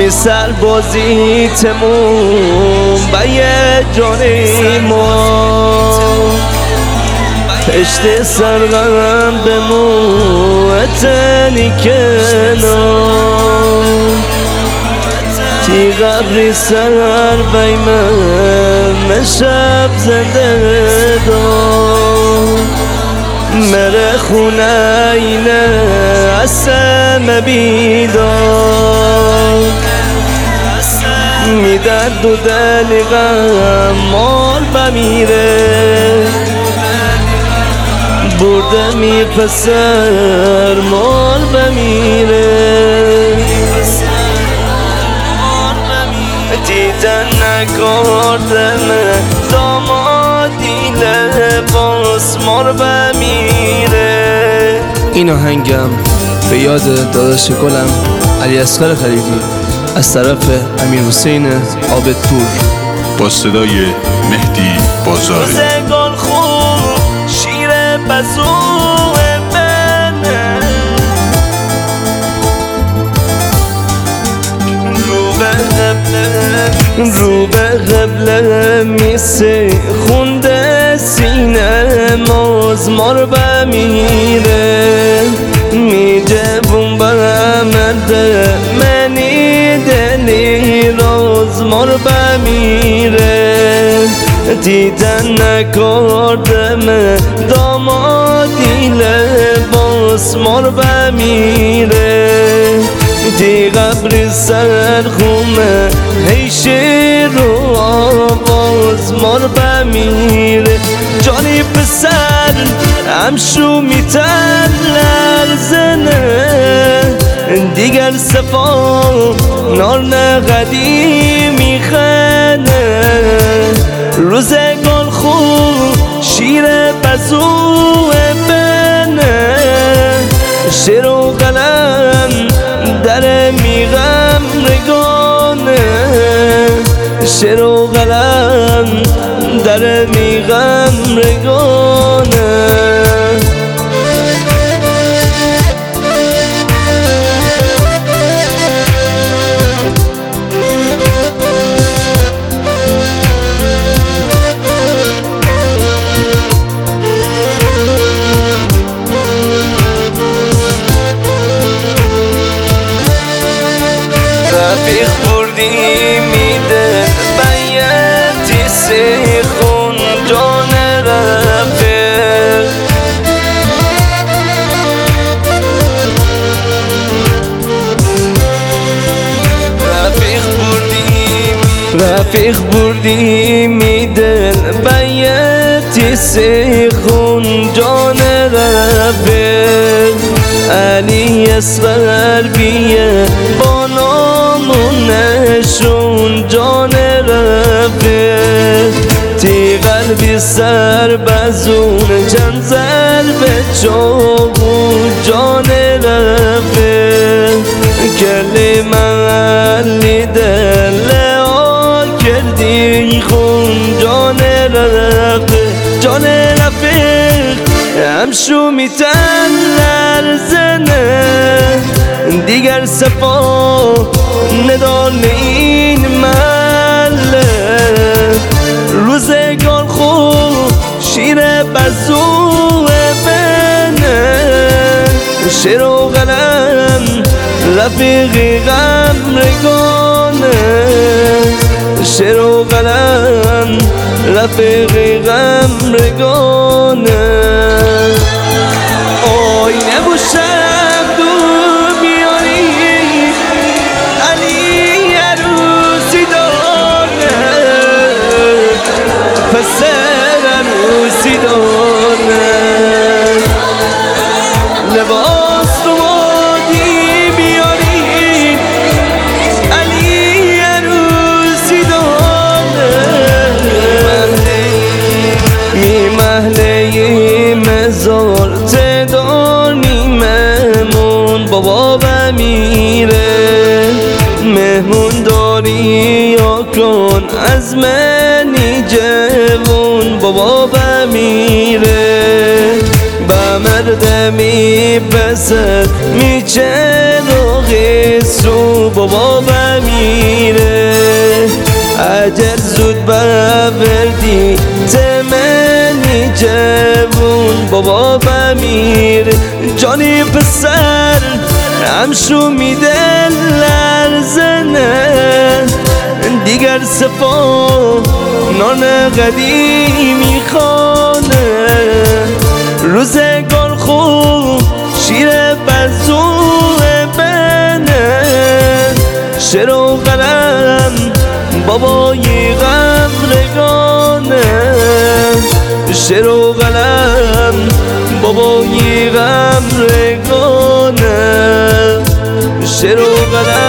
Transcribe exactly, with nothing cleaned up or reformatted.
می سربازی تموم بایه جانی ما پشت سرغم بمو اتنی کنام تی قبری سر بیمم مشب زنده دام مره خونه اینه اسم بیدار می درد و دلی غم مال بمیره برده می پسر مال بمیره دیدن نکردم دامادی لباس مال بمیره. این آهنگم به یاد داداش گلم علی اصغر خلیلی از طرف امیر حسین عابدپور با صدای مهدی بازاری. روزگار خوب شیر بزوه بنه رو به قبله رو به قبله میسی خونده سینه مازمار بمیره میجه بوم برمده منی دلی رازمار بمیره دیدن نکردم دامادی لباس مار بمیره دی قبری سر خومه هیشی رو آواز مار بمیره جانی پسر همشو میتر لرزنه دیگر صفا نار قدیمی خنه روزگار خوب شیر بزوه بنه شیر و قلم در میغم رگانه شیر و قلم در میغم رگانه رفیق بردی میده بیتی سیخون جان رفیق رفیق بردی رفیق بردی میده بیتی سیخون جان رفیق علی اصغر بیه با نامونشون جان رفیق تی قلبی سر بزون چند ضربه چوبون جان رفیق کلی محلی دل ها کردی خون جان رفیق جان رفیق همشو میتن لرزنه دیگر صفا ندان این محله روزگار خوب شیر بزوه بنه شیر و قلم رفیقی غم رگانه شیر و قلم رفیقی غم رگانه آینه و شب دو بیاری علی عروسی دانه پسر عروسی دانه لباس تو مادی بیاری علی عروسی دانه ای محله ای مزار تدانی مهمون بابا بمیره مهمون داری یا کن از منی جوون بابا بمیره با مردمی پسر میچه رو غیسو بابا بمیره اجل زود بردی تمنی جوون بابا بمیره جانی پسر همشو میده لرزنه دیگر سپا نان قدیمی خانه روزگار خوب شیر بزوه بنه شعر و قلم بابای غمرگانه شعر و قلم بابای غمرگانه شعر و قلم